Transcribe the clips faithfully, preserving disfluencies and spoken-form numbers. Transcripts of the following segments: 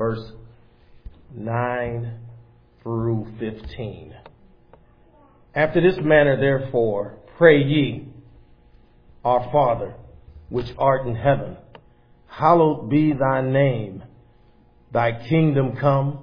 verse nine through fifteen. After this manner, therefore, pray ye, Our Father, which art in heaven, hallowed be thy name. Thy kingdom come,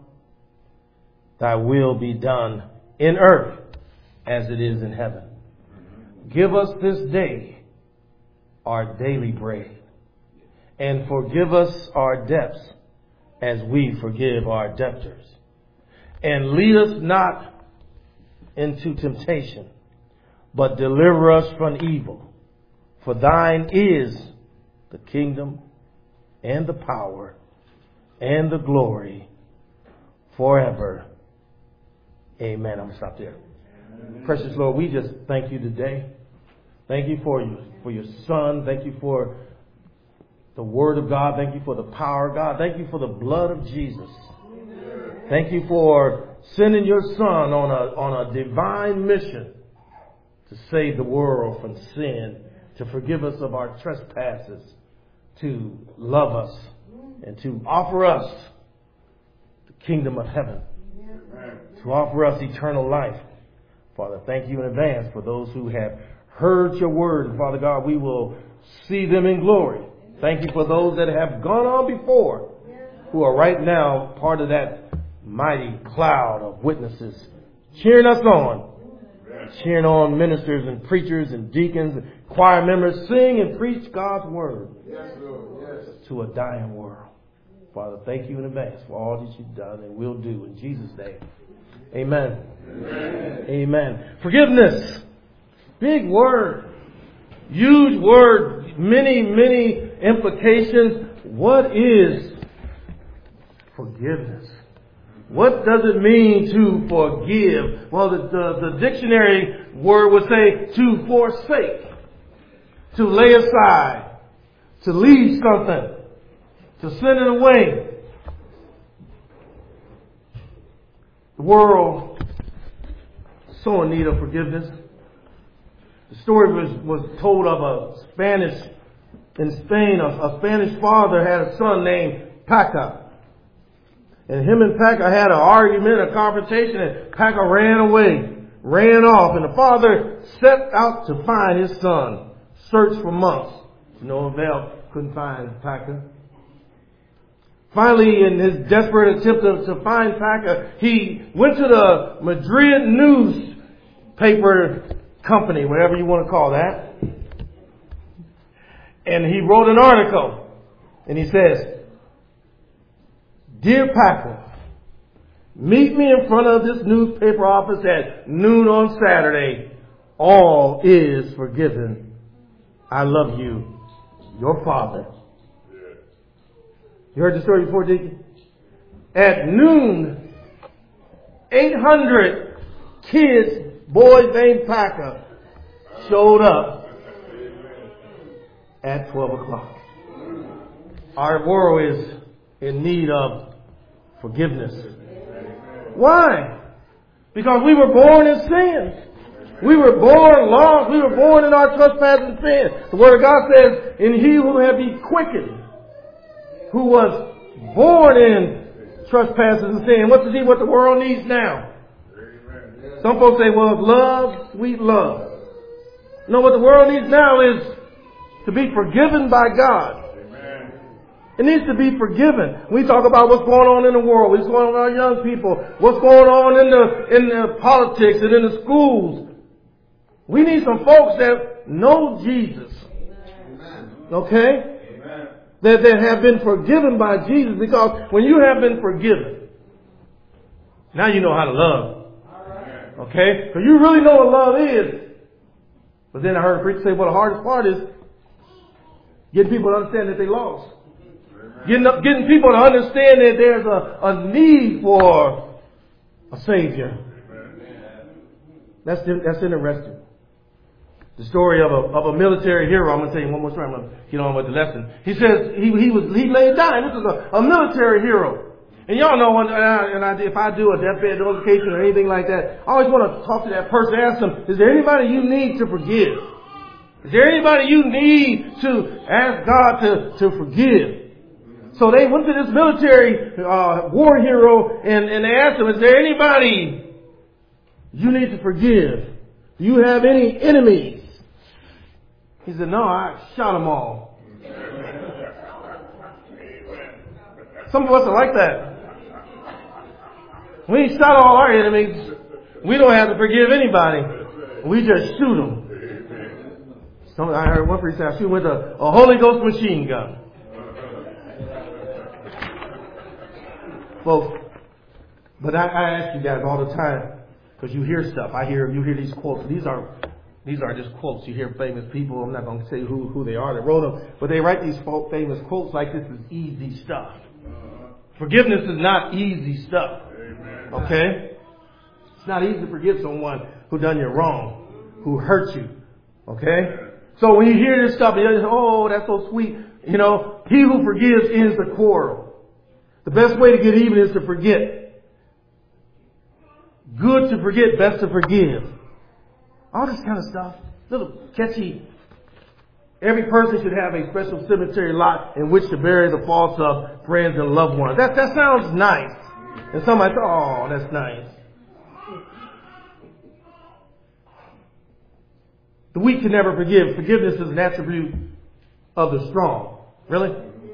thy will be done in earth as it is in heaven. Give us this day our daily bread, and forgive us our debts as we forgive our debtors. And lead us not into temptation, but deliver us from evil. For thine is the kingdom and the power and the glory forever. Amen. I'm going to stop there. Amen. Precious Lord, we just thank you today. Thank you for you, for your Son. Thank you for the Word of God. Thank you for the power of God. Thank you for the blood of Jesus. Thank you for sending your Son on a, on a divine mission to save the world from sin, to forgive us of our trespasses, to love us, and to offer us the kingdom of heaven, to offer us eternal life. Father, thank you in advance for those who have heard your word. And Father God, we will see them in glory. Thank you for those that have gone on before, who are right now part of that mighty cloud of witnesses, cheering us on, cheering on ministers and preachers and deacons and choir members, sing and preach God's word to a dying world. Father, thank you in advance for all that you've done and will do in Jesus' name. Amen. Amen. Amen. Forgiveness. Big word. Huge word. Many, many implications. What is forgiveness? What does it mean to forgive? Well, the, the, the dictionary word would say to forsake, to lay aside, to leave something, to send it away. The world is so in need of forgiveness. The story was, was told of a Spanish, in Spain, a, a Spanish father had a son named Paca. And him and Paca had an argument, a confrontation, and Paca ran away, ran off. And the father set out to find his son, searched for months. No avail, couldn't find Paca. Finally, in his desperate attempt to, to find Paca, he went to the Madrid newspaper company, whatever you want to call that. And he wrote an article. And he says, Dear Paca, meet me in front of this newspaper office at noon on Saturday. All is forgiven. I love you. Your father. You heard the story before, Deacon? At noon, eight hundred kids, boys named Paca, showed up at twelve o'clock. Our world is in need of forgiveness. Why? Because we were born in sin. We were born lost. We were born in our trespasses and sin. The Word of God says, in he who have be quickened, who was born in trespasses and sin. What's the, what the world needs now? Some folks say, well, love, sweet love. No, what the world needs now is to be forgiven by God. It needs to be forgiven. We talk about what's going on in the world, what's going on with our young people, what's going on in the in the politics and in the schools. We need some folks that know Jesus. Okay? That, that have been forgiven by Jesus, because when you have been forgiven, now you know how to love. Okay? So you really know what love is. But then I heard a preacher say, well, the hardest part is getting people to understand that they lost. Getting, getting people to understand that there's a, a need for a Savior. That's, that's interesting. The story of a, of a military hero. I'm going to tell you one more story. I'm going to get on with the lesson. He says he, he was, he laid down. This is a, a military hero. And y'all know when, and, I, and I, if I do a deathbed notification or anything like that, I always want to talk to that person, ask them, is there anybody you need to forgive? Is there anybody you need to ask God to, to forgive? So they went to this military uh, war hero and, and they asked him, is there anybody you need to forgive? Do you have any enemies? He said, no, I shot them all. Some of us are like that. We shot all our enemies. We don't have to forgive anybody. We just shoot them. Some, I heard one priest say, I shoot with a, a Holy Ghost machine gun. Folks, but I, I ask you guys all the time, because you hear stuff. I hear, you hear these quotes. These are, these are just quotes. You hear famous people. I'm not going to say who, who they are that wrote them, but they write these famous quotes like this is easy stuff. Forgiveness is not easy stuff. Okay? It's not easy to forgive someone who done you wrong, who hurt you. Okay? So when you hear this stuff, you say, oh, that's so sweet. You know, he who forgives ends the quarrel. The best way to get even is to forget. Good to forget, best to forgive. All this kind of stuff. Little catchy. Every person should have a special cemetery lot in which to bury the faults of friends and loved ones. That, that sounds nice. And somebody said, oh, that's nice. The weak can never forgive. Forgiveness is an attribute of the strong. Really?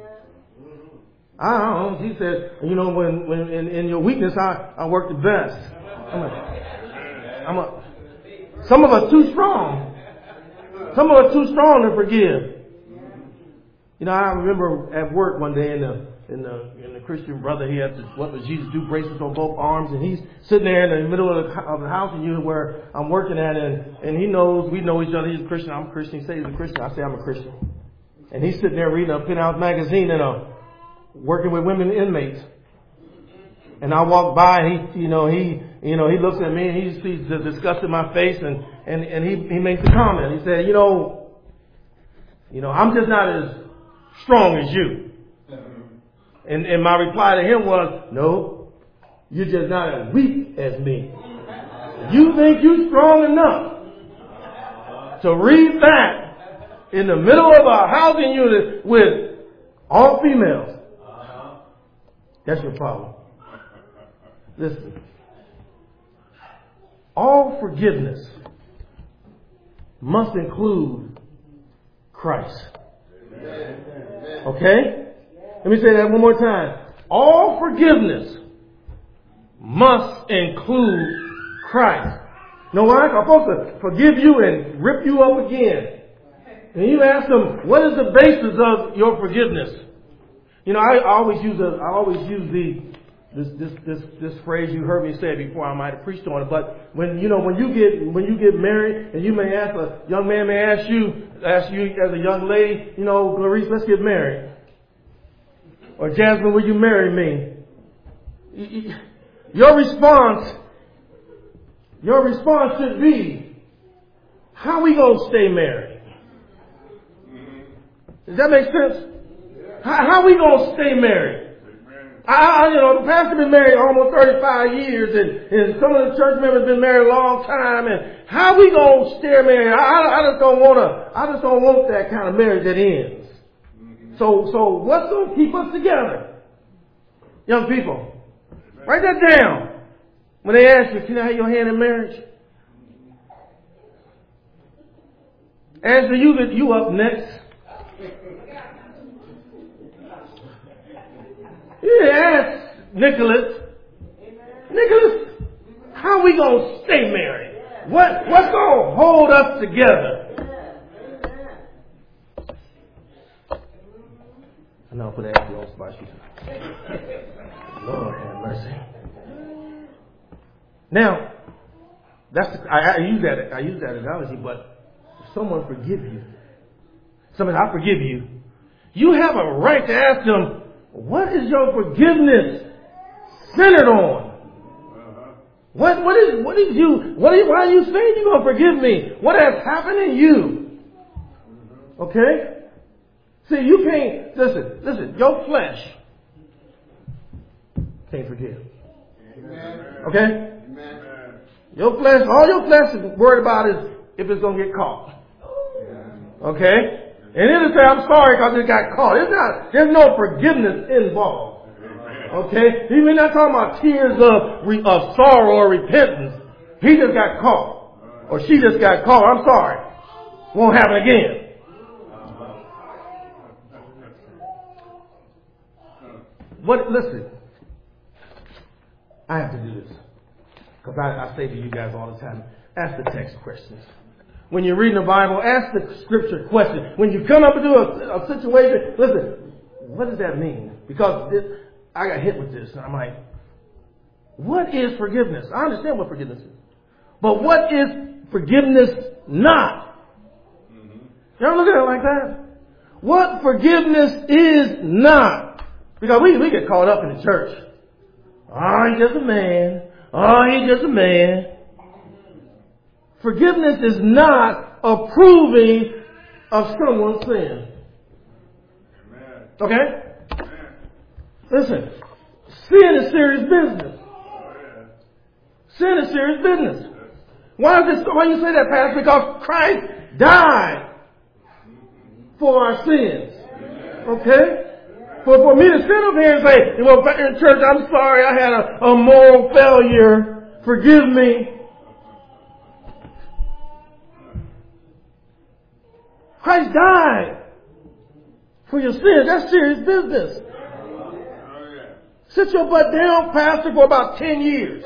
I don't know. He said, you know, when, when in, in your weakness, I, I work the best. I'm a, I'm a, some of us too strong. Some of us too strong to forgive. You know, I remember at work one day in the in the in the Christian brother, he had the What Would Jesus Do bracelets on both arms, and he's sitting there in the middle of the, of the house, and you know where I'm working at, and and he knows we know each other. He's a Christian. I'm a Christian. He says he's a Christian. I say I'm a Christian. And he's sitting there reading a Penthouse magazine and a working with women inmates. And I walk by, and he, you know, he, you know, he looks at me, and he sees the disgust in my face, and, and, and he, he makes a comment. He said, you know, you know, I'm just not as strong as you. And, and my reply to him was, no, you're just not as weak as me. You think you're strong enough to read that in the middle of a housing unit with all females. That's your problem. Listen. All forgiveness must include Christ. Okay? Let me say that one more time. All forgiveness must include Christ. You know why? I'm supposed to forgive you and rip you up again. And you ask them, what is the basis of your forgiveness? You know, I always use a, I always use the, this, this, this, this phrase you heard me say before. I might have preached on it, but when, you know, when you get, when you get married, and you may ask, a young man may ask you, ask you as a young lady, you know, Clarice, let's get married. Or Jasmine, will you marry me? Your response, your response should be, how we gonna stay married? Does that make sense? How, how we gonna stay married? I, you know, the pastor been married almost thirty-five years, and, and some of the church members been married a long time. And how we gonna stay married? I, I just don't wanna. I just don't want that kind of marriage that ends. So, so what's gonna keep us together, young people? Write that down. When they ask you, can I have your hand in marriage? Answer, you that you up next. Yeah, ask Nicholas. Nicholas, how we gonna stay married? What what's gonna hold us together? I know, put that on spot. Lord have mercy. Now, that's the, I, I use that I use that analogy, but if someone forgive you, someone I forgive you, you have a right to ask them, what is your forgiveness centered on? What what is what is you what is, why are you saying you're gonna forgive me? What has happened in you? Okay? See, you can't listen, listen, your flesh can't forgive. Okay? Your flesh, all your flesh is worried about is if it's gonna get caught. Okay? And then to say, I'm sorry because it got caught. It's not, there's no forgiveness involved. Okay? We're not talking about tears of, of sorrow or repentance. He just got caught. Or she just got caught. I'm sorry. Won't happen again. What, listen. I have to do this. Because I, I say to you guys all the time, ask the text questions. When you're reading the Bible, ask the scripture question. When you come up into a, a situation, listen, what does that mean? Because this, I got hit with this, and I'm like, what is forgiveness? I understand what forgiveness is. But what is forgiveness not? Y'all look at it like that? What forgiveness is not? Because we, we get caught up in the church. Oh, he's just a man. Oh, he's just a man. Forgiveness is not approving of someone's sin. Okay? Listen, sin is serious business. Sin is serious business. Why is this? Why you say that, Pastor? Because Christ died for our sins. Okay? For, for me to sit up here and say, well, in church, I'm sorry, I had a, a moral failure. Forgive me. Christ died for your sins. That's serious business. Sit your butt down, Pastor, for about ten years.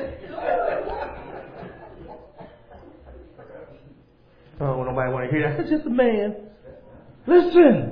Oh, nobody want to hear that. It's just a man. Listen.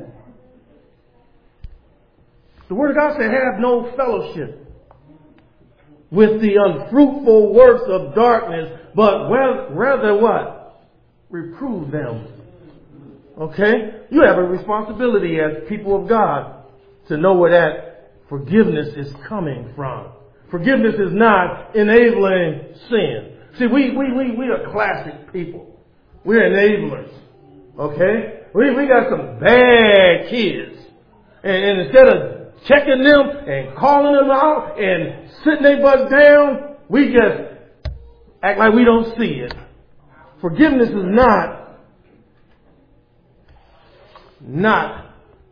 The Word of God said, have no fellowship with the unfruitful works of darkness, but rather what? Reprove them. Okay? You have a responsibility as people of God to know where that forgiveness is coming from. Forgiveness is not enabling sin. See, we, we, we, we are classic people. We're enablers. Okay? We, we got some bad kids. And, and instead of checking them and calling them out and sitting their butts down, we just act like we don't see it. Forgiveness is not not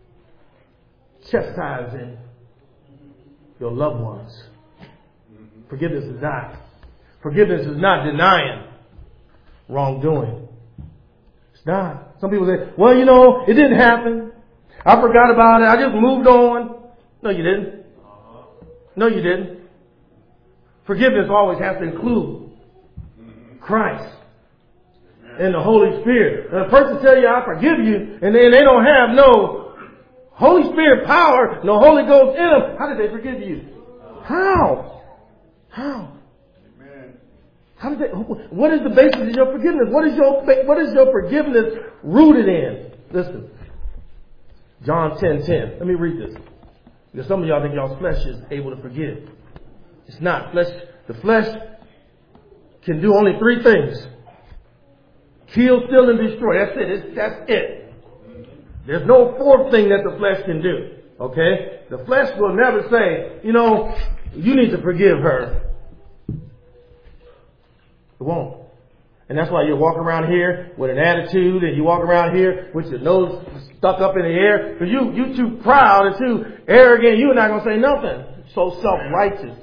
chastising your loved ones. Forgiveness is not. Forgiveness is not denying wrongdoing. It's not. Some people say, well, you know, it didn't happen. I forgot about it. I just moved on. No, you didn't. No, you didn't. Forgiveness always has to include Christ and the Holy Spirit. And a person tell you, I forgive you, and then they don't have no Holy Spirit power, no Holy Ghost in them. How did they forgive you? How? How? How did they, what is the basis of your forgiveness? What is your, what is your forgiveness rooted in? Listen. John ten ten. Let me read this. Because some of y'all think y'all's flesh is able to forgive. It's not. Flesh, the flesh can do only three things. Kill, steal, and destroy. That's it. It's, that's it. There's no fourth thing that the flesh can do. Okay? The flesh will never say, you know, you need to forgive her. It won't. And that's why you walk around here with an attitude, and you walk around here with your nose stuck up in the air. Because you, you too proud and too arrogant. You're not going to say nothing. So self-righteous.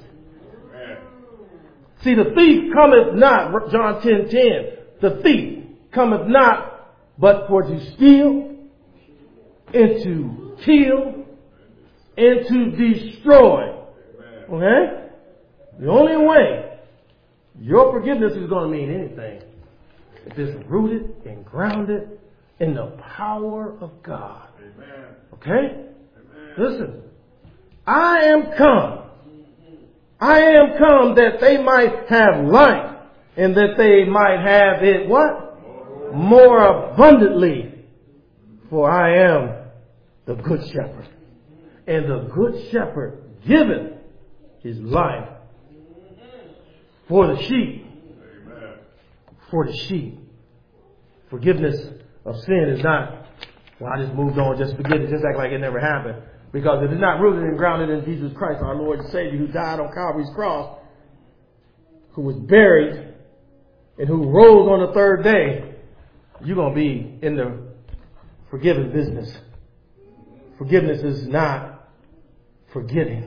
See, the thief cometh not, John ten ten. The thief cometh not but for to steal, and to kill, and to destroy. Okay? The only way your forgiveness is going to mean anything if it's rooted and grounded in the power of God. Okay? Listen. I am come. I am come that they might have life, and that they might have it what? More abundantly. For I am the good shepherd. And the good shepherd giveth his life for the sheep. For the sheep. Forgiveness of sin is not, well, I just moved on, just forget it, just act like it never happened. Because if it's not rooted and grounded in Jesus Christ, our Lord and Savior, who died on Calvary's cross, who was buried, and who rose on the third day, you're going to be in the forgiving business. Forgiveness is not forgetting.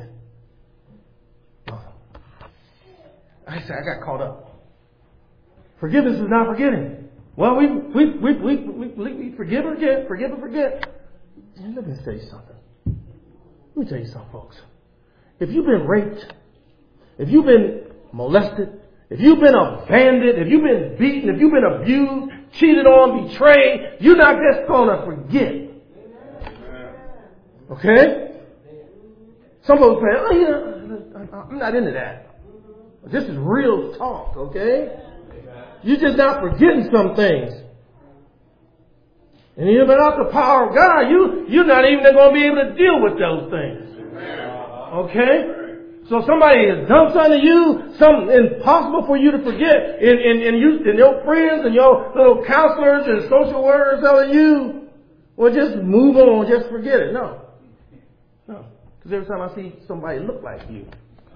I said, I got caught up. Forgiveness is not forgetting. Well, we we we we we, we forgive and forget, forgive and forget. Let me tell you something. Let me tell you something, folks. If you've been raped, if you've been molested, if you've been abandoned, if you've been beaten, if you've been abused, cheated on, betrayed, you're not just going to forget. Okay? Some folks say, oh yeah, I'm not into that. This is real talk, okay? You're just not forgetting some things. And even without the power of God, you, you're not even going to be able to deal with those things. Okay? So somebody has done something to you, something impossible for you to forget, and, and, and, you, and your friends and your little counselors and social workers telling you, well, just move on, just forget it. No. No. Because every time I see somebody look like you,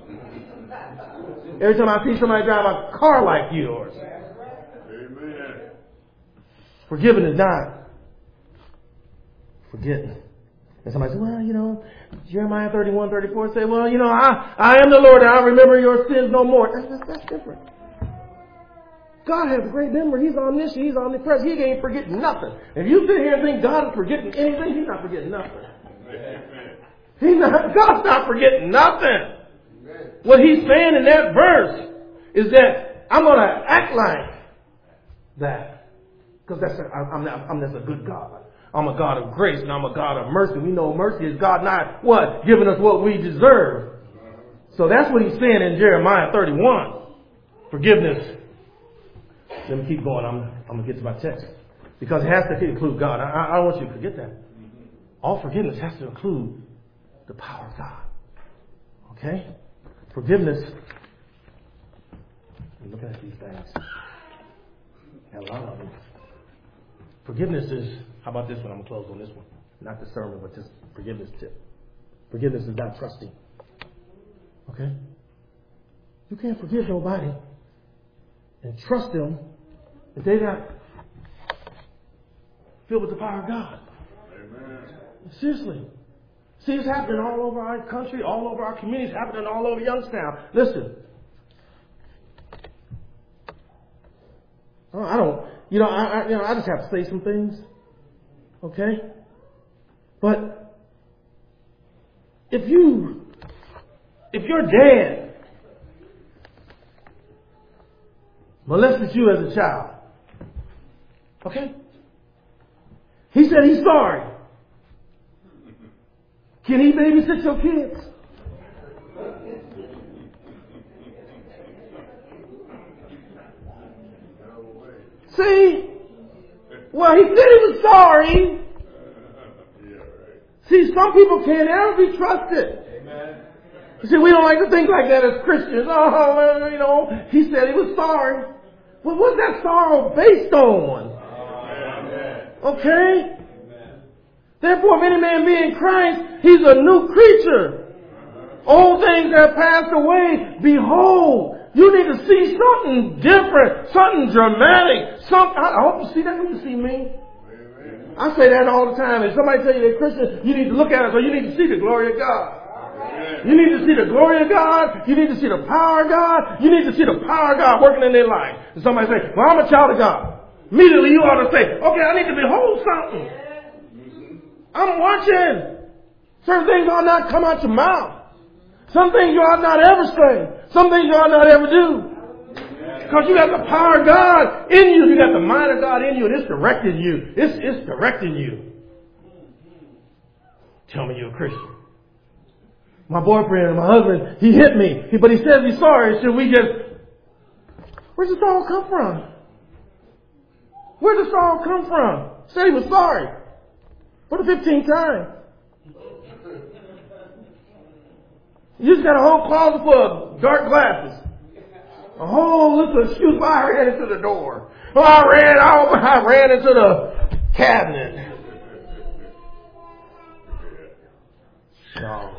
every time I see somebody drive a car like yours, amen. Forgiving is not forgetting. And somebody says, well, you know, Jeremiah thirty-one, thirty-four say, well, you know, I, I am the Lord and I remember your sins no more. That's, that's, that's different. God has a great memory. He's omniscient. He's omnipresent. He ain't forgetting nothing. If you sit here and think God is forgetting anything, He's not forgetting nothing. He's not, God's not forgetting nothing. What He's saying in that verse is that I'm going to act like that. Because that's a, I'm, not, I'm that's a good God. I'm a God of grace and I'm a God of mercy. We know mercy is God not what? Giving us what we deserve. So that's what He's saying in Jeremiah thirty-one. Forgiveness. Let me keep going. I'm, I'm going to get to my text. Because it has to include God. I, I don't want you to forget that. All forgiveness has to include the power of God. Okay? Forgiveness. I'm looking at these things. Got a lot of them. Forgiveness is, how about this one? I'm going to close on this one. Not the sermon, but just forgiveness tip. Forgiveness is not trusting. Okay? You can't forgive nobody and trust them if they're not filled with the power of God. Amen. Seriously. See, it's happening all over our country, all over our communities, happening all over Youngstown. Listen. Oh, I don't, you know, I, I, you know, I just have to say some things. Okay? But if you, if your dad molested you as a child, okay? He said he's sorry. Can he babysit your kids? See? Well, he said he was sorry. See, some people can't ever be trusted. You see, we don't like to think like that as Christians. Oh, well, you know, he said he was sorry. Well, what's that sorrow based on? Okay? Therefore, if any man be in Christ, he's a new creature. Old things have passed away. Behold, you need to see something different, something dramatic. Some, I hope you see that when you see me. I say that all the time. If somebody tell you they're Christian, you need to look at it, so you need to see the glory of God. You need to see the glory of God. You need to see the power of God. You need to see the power of God working in their life. And somebody say, well, I'm a child of God. Immediately you ought to say, okay, I need to behold something. I'm watching. Certain things ought not come out your mouth. Some things you ought not ever say. Some things you ought not ever do. Because you got the power of God in you. You got the mind of God in you. And it's directing you. It's, it's directing you. Tell me you're a Christian. My boyfriend, my husband, he hit me. He, but he said he's sorry. Should we just... Where's the sorrow come from? Where did the sorrow come from? He said he was sorry. For the fifteenth time. You just got a whole closet full of dark glasses. A whole list of excuse why I ran into the door. Oh, I ran, oh, I ran into the cabinet. No.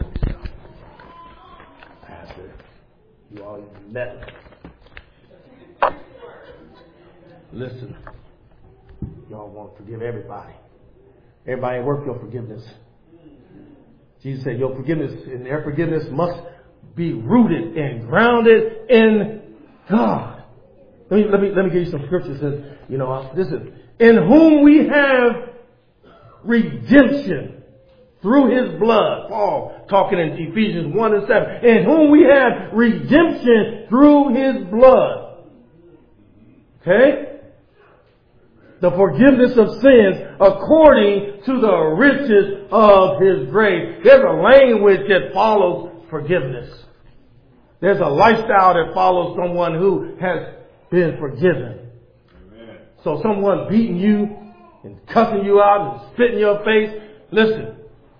Pastor, you all met me. Listen. Y'all want to forgive everybody. Everybody ain't worth your forgiveness. Jesus said your forgiveness and their forgiveness must be rooted and grounded in God. Let me, let me, let me give you some scripture. It says, you know, this is, in whom we have redemption through his blood. Paul talking in Ephesians one and seven. In whom we have redemption through his blood. Okay? The forgiveness of sins according to the riches of his grace. There's a language that follows forgiveness. There's a lifestyle that follows someone who has been forgiven. Amen. So someone beating you and cussing you out and spitting in your face. Listen.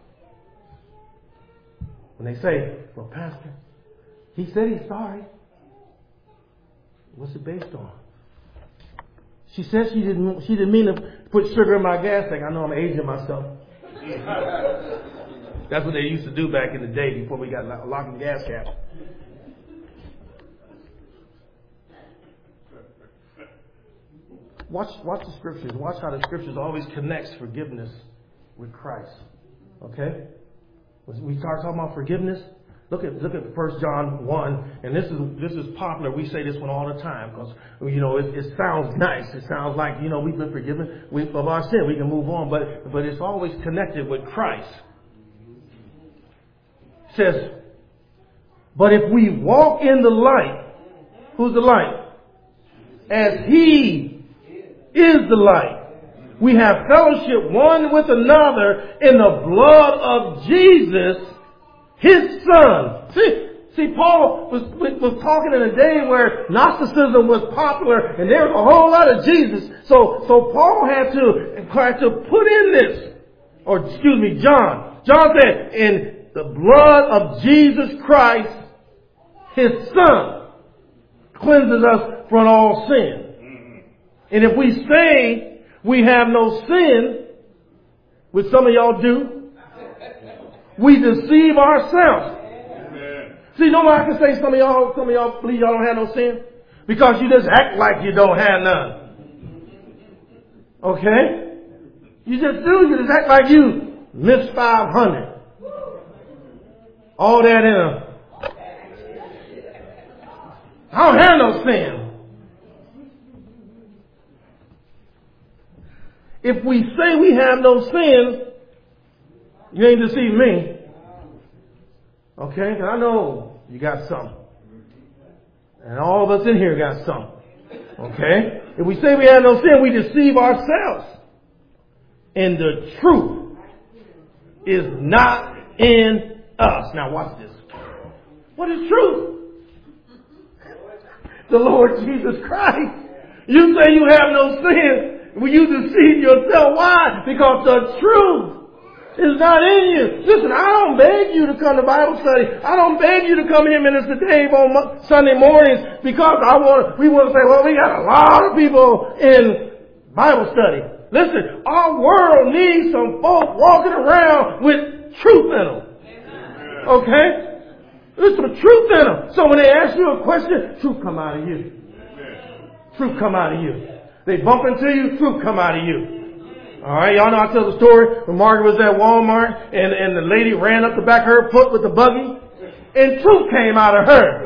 When they say, well, Pastor, he said he's sorry. What's it based on? She said she didn't she didn't mean to put sugar in my gas tank. I know I'm aging myself. That's what they used to do back in the day before we got locking gas caps. Watch watch the scriptures. Watch how the scriptures always connects forgiveness with Christ. Okay? We start talking about forgiveness. Look at look at First John one, and this is this is popular. We say this one all the time because you know it, it sounds nice. It sounds like you know we've been forgiven we, of our sin. We can move on, but but it's always connected with Christ. It says, but if we walk in the light, who's the light? As He is the light, we have fellowship one with another in the blood of Jesus, His Son. See, see, Paul was, was talking in a day where Gnosticism was popular and there was a whole lot of Jesus. So, so Paul had to, had to put in this, or excuse me, John. John said, in the blood of Jesus Christ, His Son, cleanses us from all sin. And if we say we have no sin, which some of y'all do, we deceive ourselves. Amen. See, nobody can say some of y'all, some of y'all believe y'all don't have no sin because you just act like you don't have none. Okay? You just do. You just act like you missed five hundred. All that in a, I don't have no sin. If we say we have no sin, you ain't deceived me. Okay? Because I know you got some. And all of us in here got some. Okay? If we say we have no sin, we deceive ourselves. And the truth is not in us. Now watch this. What is truth? The Lord Jesus Christ. You say you have no sin. Will you deceive yourself? Why? Because the truth is not in you. Listen, I don't beg you to come to Bible study. I don't beg you to come here, Minister Dave, on Sunday mornings because I want. We want to say, well, we got a lot of people in Bible study. Listen, our world needs some folk walking around with truth in them. Okay? There's some truth in them. So when they ask you a question, truth come out of you. Truth come out of you. They bump into you, truth come out of you. Alright, y'all know I tell the story when Margaret was at Walmart and, and the lady ran up the back of her foot with the buggy and truth came out of her.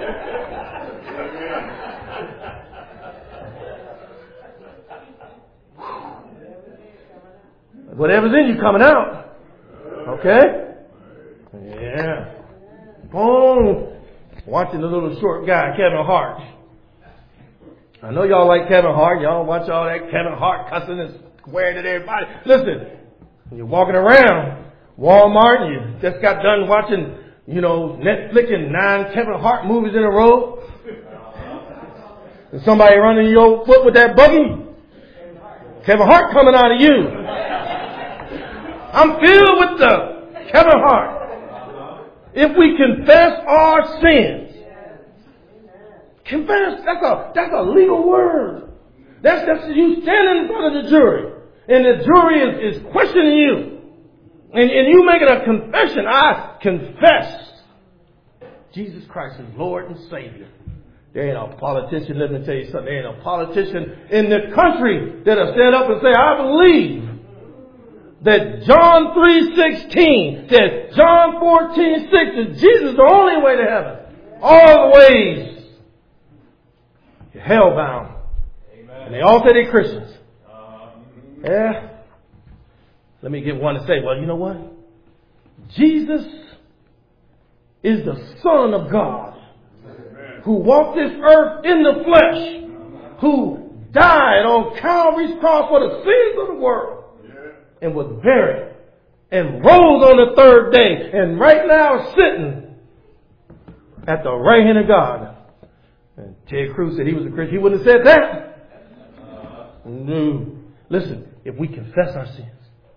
Whatever's in you coming out. Okay? Yeah. Boom. Watching the little short guy, Kevin Hart. I know y'all like Kevin Hart. Y'all watch all that Kevin Hart cussing and swearing at everybody. Listen, you're walking around Walmart and you just got done watching, you know, Netflix and nine Kevin Hart movies in a row. And somebody running your foot with that buggy. Kevin Hart coming out of you. I'm filled with the Kevin Hart. If we confess our sins, confess, that's a, that's a legal word. That's, that's you standing in front of the jury. And the jury is, is questioning you. And, and you making a confession. I confess Jesus Christ is Lord and Savior. There ain't a politician, let me tell you something, there ain't a politician in the country that'll stand up and say, I believe that John three sixteen, that John fourteen six, that Jesus is the only way to heaven. All the ways, you're hellbound. Amen. And they all say they're Christians. Yeah. Let me get one to say, well, you know what? Jesus is the Son of God, who walked this earth in the flesh, who died on Calvary's cross for the sins of the world, and was buried, and rose on the third day, and right now is sitting at the right hand of God. And Ted Cruz said he was a Christian. He wouldn't have said that. No. Listen, if we confess our sins,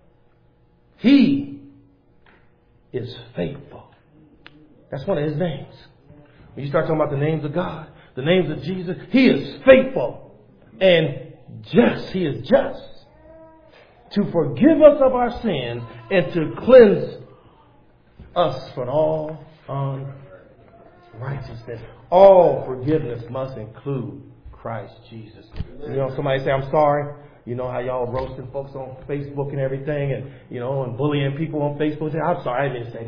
He is faithful. That's one of His names. When you start talking about the names of God, the names of Jesus, He is faithful and just. He is just to forgive us of our sins and to cleanse us from all unrighteousness. All forgiveness must include Christ Jesus. You know, somebody say, I'm sorry. You know how y'all roasting folks on Facebook and everything, and, you know, and bullying people on Facebook. Say, I'm sorry, I didn't say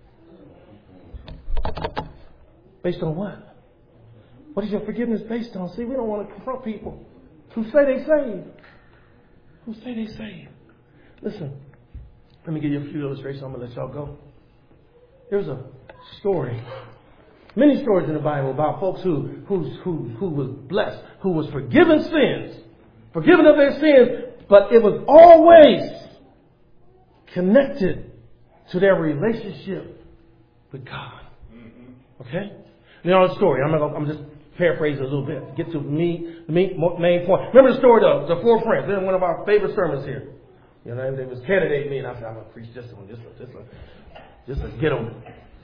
that. Based on what? What is your forgiveness based on? See, we don't want to confront people who say they saved. Who say they saved. Listen, let me give you a few illustrations. I'm going to let y'all go. There's a story. Many stories in the Bible about folks who, who, who, who was blessed, who was forgiven sins. Forgiven of their sins, but it was always connected to their relationship with God. Okay? You know the story. I'm not gonna, I'm just paraphrasing a little bit. Get to me, the main point. Remember the story of the four friends. This is one of our favorite sermons here. You know, they was candidating me, and I said, I'm gonna preach this one, this one, this one, just to get them.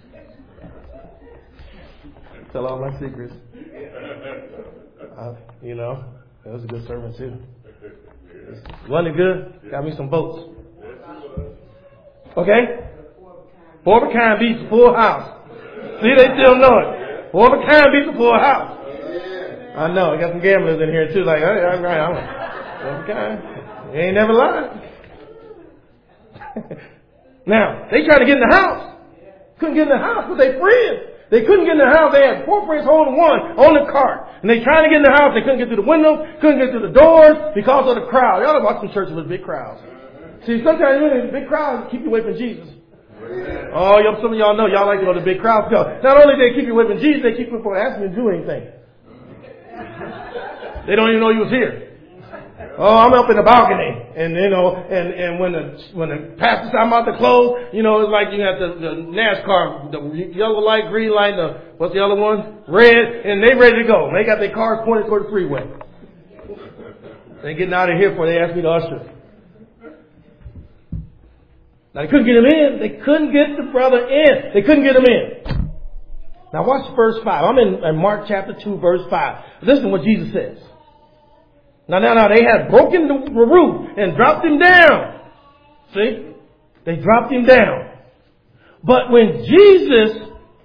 Tell all my secrets. Uh, you know. That was a good sermon too. Wasn't it good? Got me some votes. Okay? Four of a kind beats a full house. See, they still know it. Four of a kind beats a full house. I know. I got some gamblers in here too. Like, all right, all right, all right. Four of a kind. You ain't never lied. Now, they tried to get in the house. Couldn't get in the house with their friends. They couldn't get in the house. They had four friends holding one on the cart. And they trying to get in the house. They couldn't get through the window, couldn't get through the doors because of the crowd. Y'all watch some churches with big crowds. See, sometimes when big crowds keep you away from Jesus. Oh, some of y'all know y'all like to go to big crowds. Not only do they keep you away from Jesus, they keep you from asking you to do anything. They don't even know you was here. Oh, I'm up in the balcony, and you know, and, and when the when the pastor's talking about the clothes, you know, it's like you got the, the NASCAR, the yellow light, green light, the what's the other one? Red, and they ready to go. They got their cars pointed toward the freeway. They getting out of here before they ask me to usher. Now they couldn't get him in. They couldn't get the brother in. They couldn't get him in. Now watch verse five. I'm in, in Mark chapter two, verse five. Listen to what Jesus says. Now, now, now, they had broken the roof and dropped him down. See? They dropped him down. But when Jesus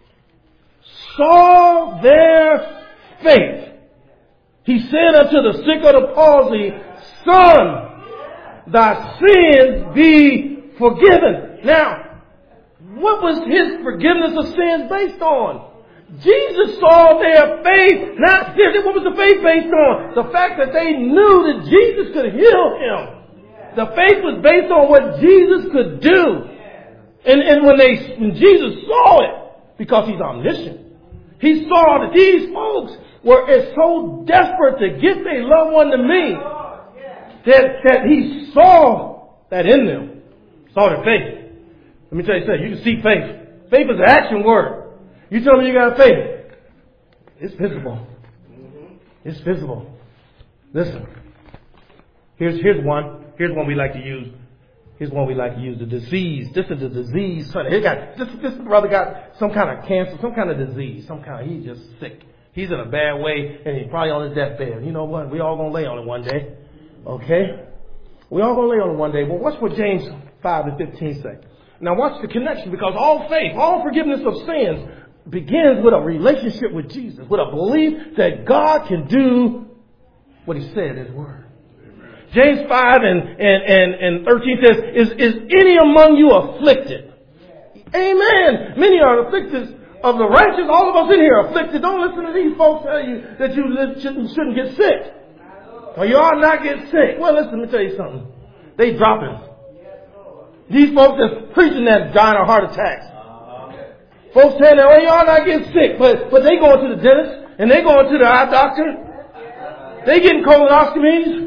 saw their faith, He said unto the sick of the palsy, Son, thy sins be forgiven. Now, what was His forgiveness of sins based on? Jesus saw their faith. Not what was the faith based on? The fact that they knew that Jesus could heal him. The faith was based on what Jesus could do. And, and when they, when Jesus saw it, because He's omniscient, He saw that these folks were so desperate to get their loved one to me that, that He saw that in them. Saw their faith. Let me tell you something. You can see faith. Faith is an action word. You tell me you got faith. It's visible. It's visible. Listen. Here's here's one. Here's one we like to use. Here's one we like to use. The disease. This is the disease. He got this. This brother got some kind of cancer, some kind of disease, some kind of. He's just sick. He's in a bad way, and he's probably on his deathbed. You know what? We all gonna lay on it one day. Okay. We all gonna lay on it one day. But watch what James five and fifteen say. Now watch the connection, because all faith, all forgiveness of sins begins with a relationship with Jesus, with a belief that God can do what He said in His Word. James five and, and, and, and thirteen says, is, is any among you afflicted? Amen. Many are afflicted of the righteous. All of us in here are afflicted. Don't listen to these folks tell you that you shouldn't, shouldn't get sick. Or you ought not get sick. Well, listen, let me tell you something. They dropping. These folks that's preaching that dying of heart attacks. Folks saying that, oh, you ought not get sick. But, but they going to the dentist and they going to the eye doctor. They getting colonoscopies.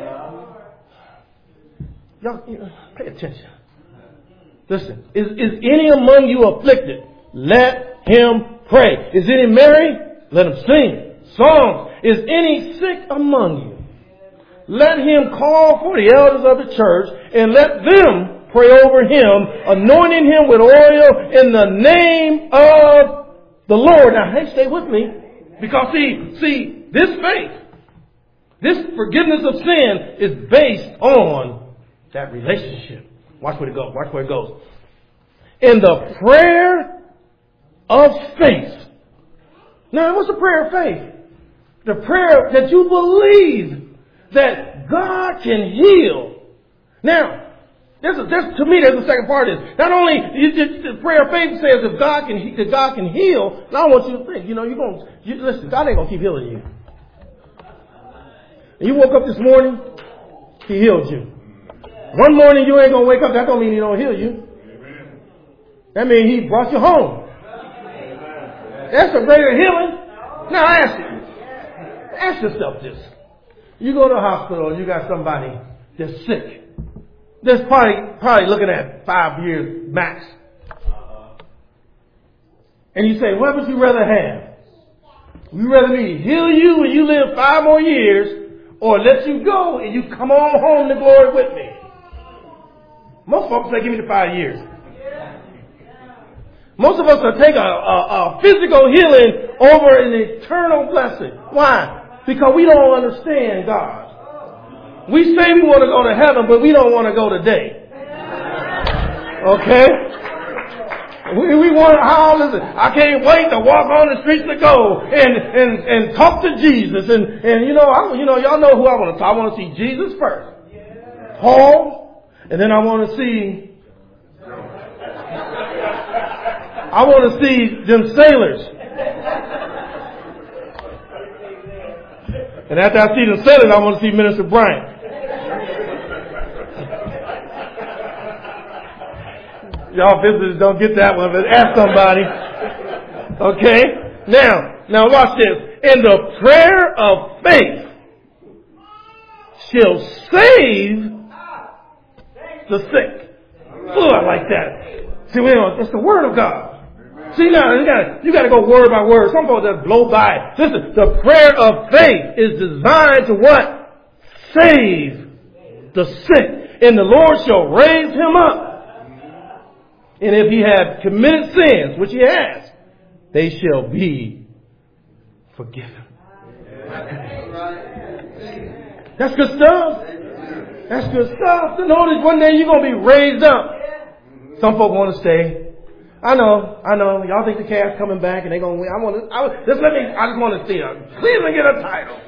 Y'all, you know, pay attention. Listen, is, is any among you afflicted? Let him pray. Is any merry? Let him sing songs. Is any sick among you? Let him call for the elders of the church and let them pray over him, anointing him with oil in the name of the Lord. Now, hey, stay with me. Because see, see, this faith, this forgiveness of sin is based on that relationship. Watch where it goes. Watch where it goes. In the prayer of faith. Now, what's the prayer of faith? The prayer that you believe that God can heal. Now, there's a, there's, to me, there's a second part of this. Not only you, the prayer of faith says if God can, if God can heal. Now I want you to think. You know, you're going. You, listen, God ain't gonna keep healing you. And you woke up this morning, He healed you. One morning you ain't gonna wake up. That don't mean He don't heal you. That means He brought you home. That's a greater healing. Now ask you, ask yourself this. You go to the hospital and you got somebody that's sick. That's probably, probably looking at five years max. And you say, what would you rather have? Would you rather me heal you and you live five more years, or let you go and you come on home to glory with me? Most folks say, give me the five years. Most of us will take a, a, a physical healing over an eternal blessing. Why? Because we don't understand God. We say we want to go to heaven, but we don't want to go today. Okay? We, we want, how, listen, I can't wait to walk on the streets of gold and, and, and talk to Jesus. And, and you know, I, you know, y'all know who I want to talk. I want to see Jesus first. Paul. And then I want to see, I want to see them sailors. And after I see them sailors, I want to see Minister Bryant. Y'all visitors don't get that one, but ask somebody. Okay? Now, now watch this. And the prayer of faith shall save the sick. Oh, I like that. See, we don't, that's the word of God. See now, you gotta, you gotta go word by word. Some folks just blow by. Listen, the prayer of faith is designed to what? Save the sick. And the Lord shall raise him up. And if he had committed sins, which he has, they shall be forgiven. That's good stuff. That's good stuff. To know that one day you're going to be raised up. Some folk want to stay. I know, I know. Y'all think the Cavs coming back and they're going to win. I want to, I, just let me, I just want to see a Cleveland get a title.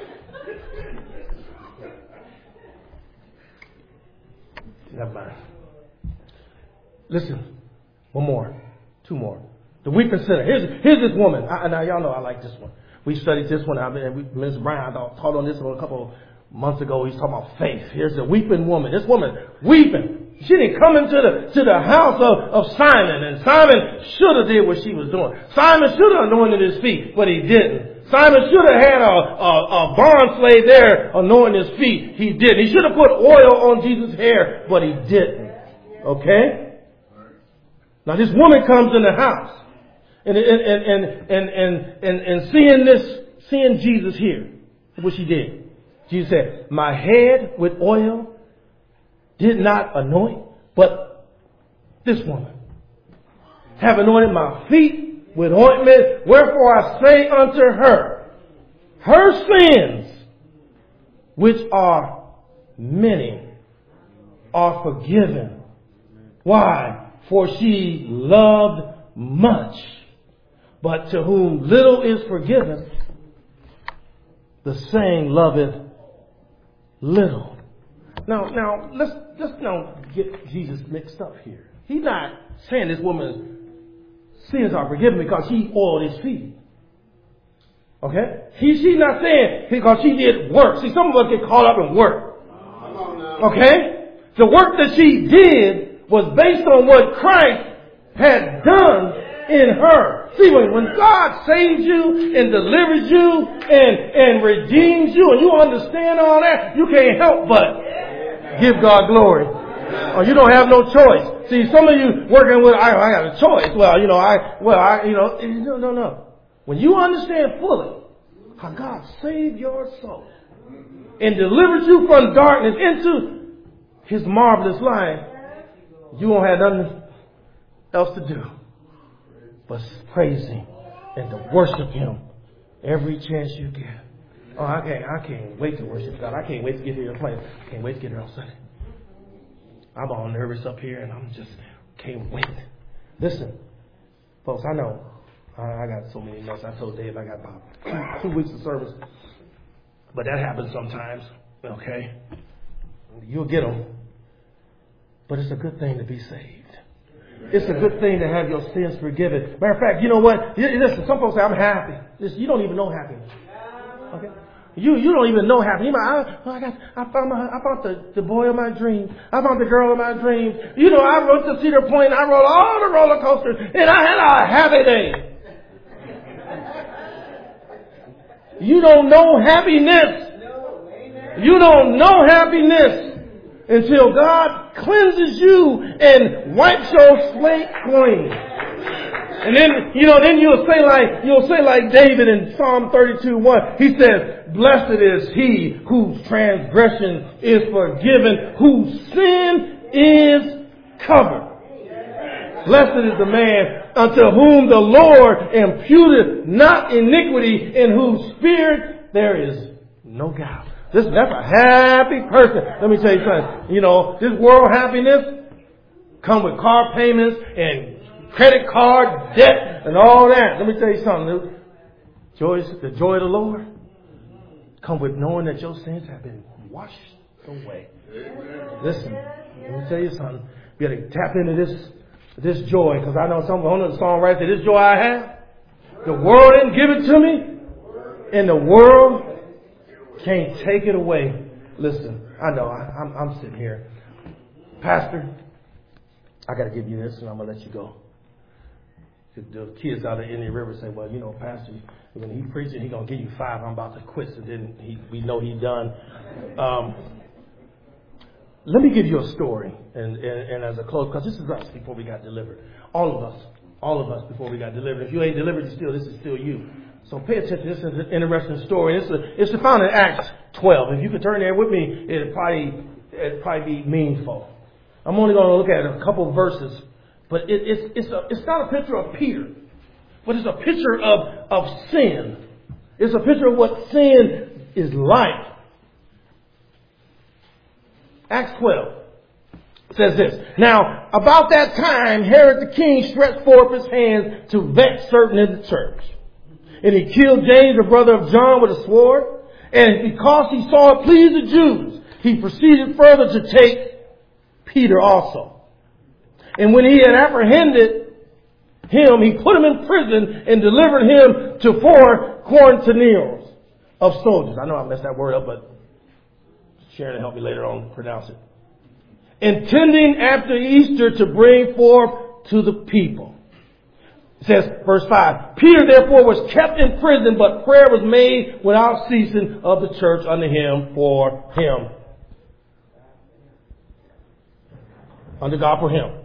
Never mind. Listen. One more. Two more. The weeping sinner. Here's, here's this woman. I, now, y'all know I like this one. We studied this one. I mean, Miz Brown taught on this one a couple months ago. He's talking about faith. Here's the weeping woman. This woman weeping. She didn't come into the, to the house of, of Simon. And Simon should have did what she was doing. Simon should have anointed his feet, but he didn't. Simon should have had a, a, a bond slave there anointing his feet. He didn't. He should have put oil on Jesus' hair, but he didn't. Okay? Now this woman comes in the house and and and and and and, and, and seeing this, seeing Jesus here, what she did. Jesus said, "My head with oil did not anoint, but this woman have anointed my feet with ointment. Wherefore I say unto her, her sins, which are many, are forgiven." Why? For she loved much, but to whom little is forgiven, the same loveth little. now, now, let's let's not get Jesus mixed up here. He's not saying this woman's sins are forgiven because she oiled his feet. Okay? He, she's not saying because she did work. See, some of us get caught up in work. Okay? The work that she did was based on what Christ had done in her. See, when, when God saves you and delivers you and, and redeems you and you understand all that, you can't help but give God glory. Or you don't have no choice. See, some of you working with, I, I got a choice. Well, you know, I, well, I, you know, no, no, no. When you understand fully how God saved your soul and delivered you from darkness into his marvelous light, you won't have nothing else to do but praise him and to worship him every chance you get. Oh, I can't, I can't wait to worship God. I can't wait to get here to play. I can't wait to get here on Sunday. I'm all nervous up here and I'm just can't wait. Listen, folks, I know I, I got so many notes. I told Dave I got about two, two weeks of service, but that happens sometimes. Okay, you'll get them, but it's a good thing to be saved. It's a good thing to have your sins forgiven. Matter of fact, you know what? Listen, some folks say I'm happy. Listen, you don't even know happiness. Okay. You you don't even know happy. You might, I, I got I found my I found the, the boy of my dreams. I found the girl of my dreams. You know, I rode to Cedar Point. I rode all the roller coasters, and I had a happy day. You don't know happiness. You don't know happiness until God cleanses you and wipes your slate clean. And then, you know, then you'll say like, you'll say like David in Psalm thirty-two one. He says, blessed is he whose transgression is forgiven, whose sin is covered. Blessed is the man unto whom the Lord imputeth not iniquity, in whose spirit there is no guile. This, that's a happy person. Let me tell you something. You know, this world happiness come with car payments and credit card debt and all that. Let me tell you something. Joy, the joy of the Lord come with knowing that your sins have been washed away. Listen, let me tell you something. You got to tap into this this joy, because I know some one of the songwriters said, "This joy I have, the world didn't give it to me, and the world can't take it away." Listen, I know I, I'm, I'm sitting here, Pastor. I got to give you this, and I'm gonna let you go. The kids out of Indian River say, "Well, you know, Pastor, when he preaching, he gonna give you five. I'm about to quit." So then he, we know he done. Um, let me give you a story, and, and, and as a close, because this is us before we got delivered. All of us, all of us before we got delivered. If you ain't delivered, you still this is still you. So pay attention. This is an interesting story. It's a, it's found in Acts twelve. If you could turn there with me, it'd probably it'd probably be meaningful. I'm only going to look at a couple of verses. But it, it's it's a, it's not a picture of Peter, but it's a picture of, of sin. It's a picture of what sin is like. Acts twelve says this. Now, about that time, Herod the king stretched forth his hands to vex certain in the church. And he killed James, the brother of John, with a sword. And because he saw it please the Jews, he proceeded further to take Peter also. And when he had apprehended him, he put him in prison and delivered him to four quaternions of soldiers. I know I messed that word up, but Sharon will help me later on to pronounce it. Intending after Easter to bring forth to the people. It says, verse five, Peter therefore was kept in prison, but prayer was made without ceasing of the church unto him for him. Unto God for him.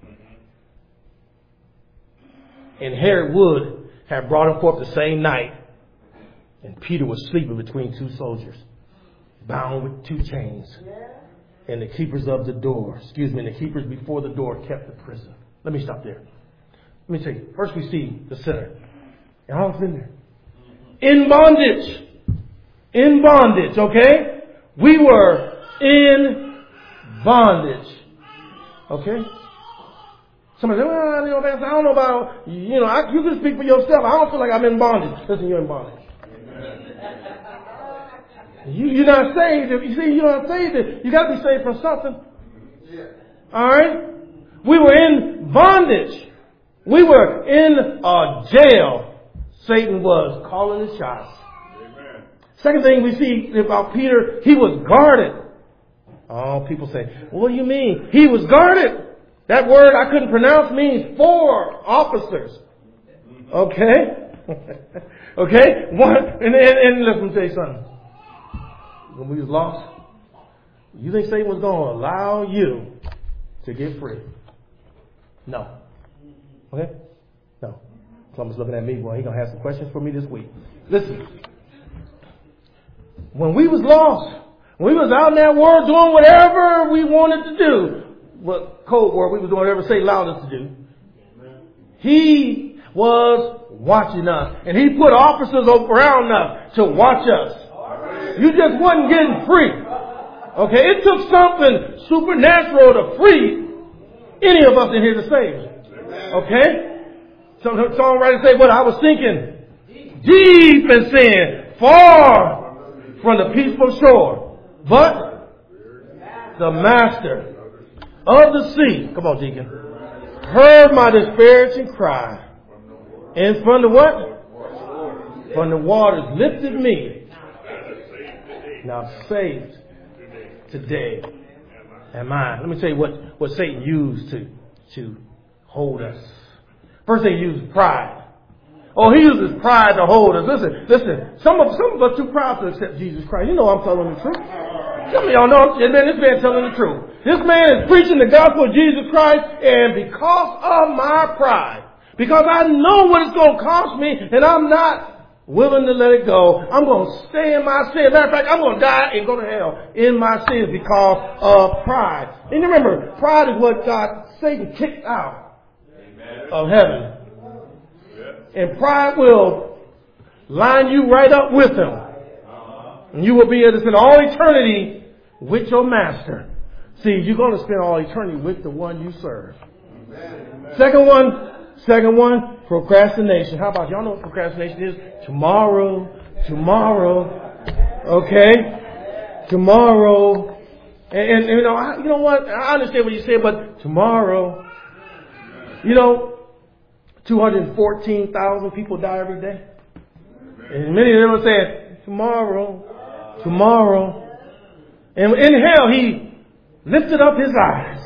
And Herod would have brought him forth the same night. And Peter was sleeping between two soldiers, bound with two chains. And the keepers of the door, excuse me, and the keepers before the door kept the prison. Let me stop there. Let me tell you. First we see the sinner. And how it's in there. In bondage. In bondage, okay? We were in bondage. Okay? Somebody said, well, you know, I don't know about, you know, I, you can speak for yourself. I don't feel like I'm in bondage. Listen, you're in bondage. You, you're not saved. If you see, you're not saved. You got to be saved from something. All right? We were in bondage. We were in a jail. Satan was calling the shots. Amen. Second thing we see about Peter, he was guarded. Oh, people say, well, what do you mean? He was guarded. That word I couldn't pronounce means four officers. Okay? Okay? One, and, and, and let me tell you something. When we was lost, you think Satan was going to allow you to get free? No. Okay? No. Someone's looking at me, boy, he's going to have some questions for me this week. Listen. When we was lost, when we was out in that world doing whatever we wanted to do, what code word we was doing whatever Satan allowed us to do, he was watching us. And he put officers around us to watch us. You just wasn't getting free. Okay? It took something supernatural to free any of us in here to save. Okay? Some songwriters say, what I was thinking, deep in sin, far from the peaceful shore. But the master of the sea, come on, deacon, heard my despairing cry. And from the what? From the waters lifted me. Now saved today am I. Let me tell you what, what Satan used to, to hold us. First thing he used pride. Oh, he uses pride to hold us. Listen, listen. Some of, some of us too proud to accept Jesus Christ. You know I'm telling the truth. Some of y'all know man, this man telling the truth. This man is preaching the gospel of Jesus Christ, and because of my pride, because I know what it's going to cost me, and I'm not willing to let it go, I'm going to stay in my sin. Matter of fact, I'm going to die and go to hell in my sins because of pride. And remember, pride is what got Satan kicked out of heaven. And pride will line you right up with him. And you will be able to spend all eternity with your master. See, you're going to spend all eternity with the one you serve. Second one, second one, procrastination. How about y'all know what procrastination is? Tomorrow, tomorrow, okay, tomorrow. And, and, and you know, I, you know what? I understand what you said, but tomorrow, you know, two hundred fourteen thousand people die every day. And many of them are saying, tomorrow, tomorrow. And in hell, he lifted up his eyes.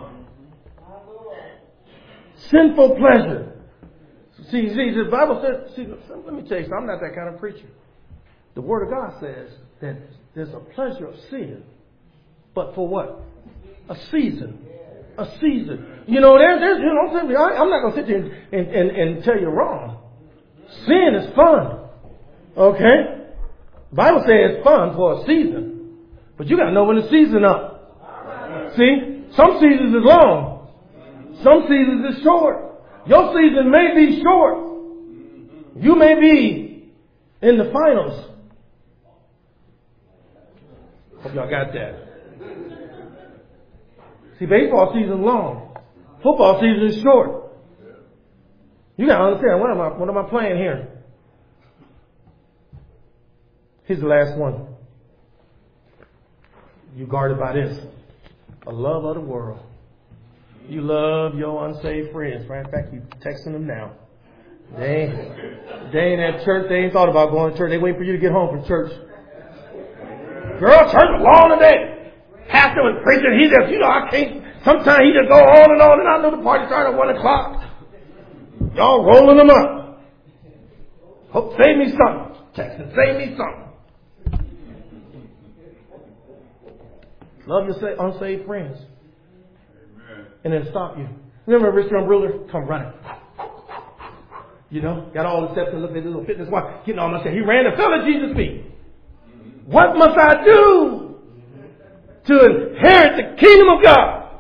Sinful pleasure. See, see, the Bible says, see, let me tell you something, I'm not that kind of preacher. The Word of God says that there's a pleasure of sin. But for what? A season. A season. You know, there, there's, you know, I'm not going to sit there and, and, and tell you wrong. Sin is fun. Okay? The Bible says it's fun for a season. But you got to know when the season up. See? Some seasons is long. Some seasons is short. Your season may be short. You may be in the finals. Hope y'all got that. See, baseball season long. Football season is short. You got to understand, what am I, what am I playing here? Here's the last one. You guarded by this. A love of the world. You love your unsaved friends. Right? In fact, you texting them now. They ain't, they ain't at church. They ain't thought about going to church. They waiting for you to get home from church. Girl, church was long today. Pastor was preaching. He just, you know, I can't. Sometimes he just go on and on. And I know the party started at one o'clock. Y'all rolling them up. Hope save me something. Texting, save me something. Love your unsaved friends. Amen. And then stop you. Remember a rich young ruler? Come running. You know, got all the steps and look at his little fitness watch. Getting all my steps. He ran and fell at Jesus' feet. Mm-hmm. What must I do to inherit the kingdom of God?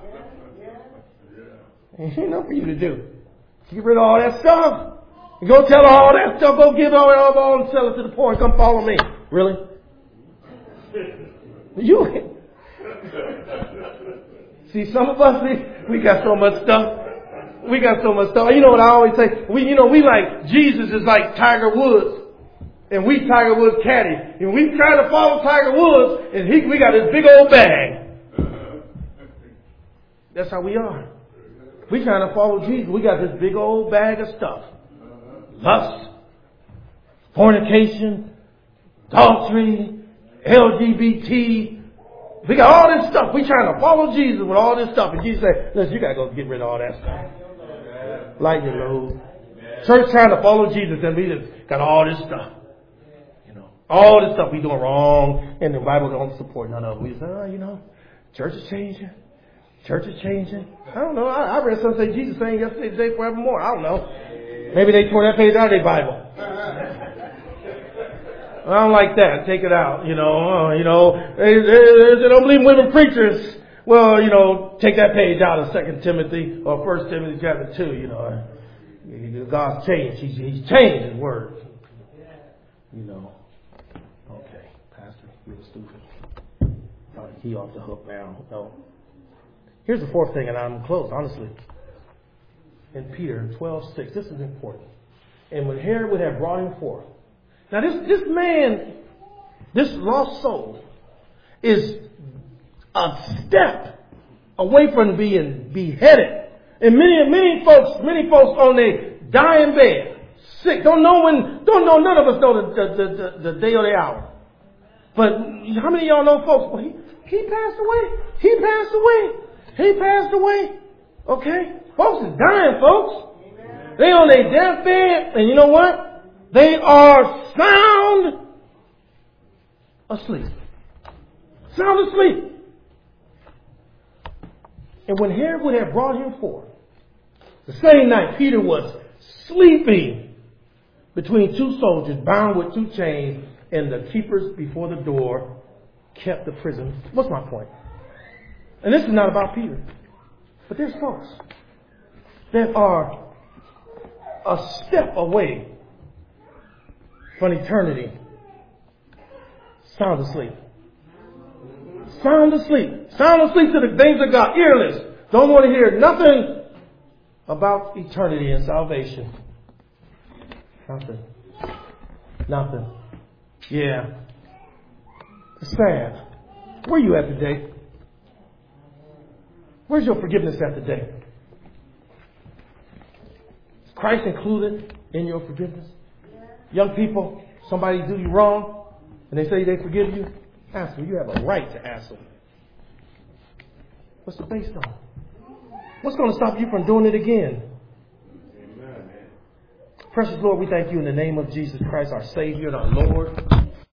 Yeah. Ain't nothing for you to do. Get rid of all that stuff. And go tell her all that stuff. Go give all that all and sell it to the poor and come follow me. Really? You. See, some of us, we, we got so much stuff. We got so much stuff. You know what I always say? We, you know, we like, Jesus is like Tiger Woods. And we Tiger Woods caddy. And we try to follow Tiger Woods, and he, we got this big old bag. That's how we are. We trying to follow Jesus. We got this big old bag of stuff. Lust, fornication, adultery, L G B T. We got all this stuff. We trying to follow Jesus with all this stuff. And Jesus said, listen, you got to go get rid of all that stuff. Lighten your load. Church trying to follow Jesus, and we just got all this stuff. You know, all this stuff we doing wrong, and the Bible don't support none of it. We say, oh, you know, church is changing. Church is changing. I don't know. I, I read something say Jesus saying yesterday, today, forevermore. I don't know. Maybe they tore that page out of their Bible. I don't like that. Take it out. You know, uh, you know, they, they, they don't believe in women preachers. Well, you know, take that page out of Second Timothy or First Timothy chapter two. You know, God's changed. He's, he's changed His word. You know. Okay, Pastor, you're stupid. Uh, he off the hook now. No. Here's the fourth thing, and I'm close, honestly. In Peter twelve six, this is important. And when Herod would have brought him forth. Now this, this man, this lost soul, is a step away from being beheaded. And many, many folks, many folks on their dying bed, sick, don't know when, don't know, none of us know the, the, the, the day or the hour. But how many of y'all know folks, well, he, he passed away. He passed away. He passed away. Okay? Folks is dying, folks. Amen. They on their deathbed, and you know what? They are sound asleep. Sound asleep. And when Herod would have brought him forth, the same night Peter was sleeping between two soldiers, bound with two chains, and the keepers before the door kept the prison. What's my point? And this is not about Peter. But there's folks that are a step away from eternity. Sound asleep. Sound asleep. Sound asleep to the things of God. Earless. Don't want to hear nothing about eternity and salvation. Nothing. Nothing. Yeah. It's sad. Where are you at today? Where's your forgiveness at today? Is Christ included in your forgiveness? Young people, somebody do you wrong, and they say they forgive you, ask them. You have a right to ask them. What's it based on? What's going to stop you from doing it again? Amen. Precious Lord, we thank you in the name of Jesus Christ, our Savior and our Lord.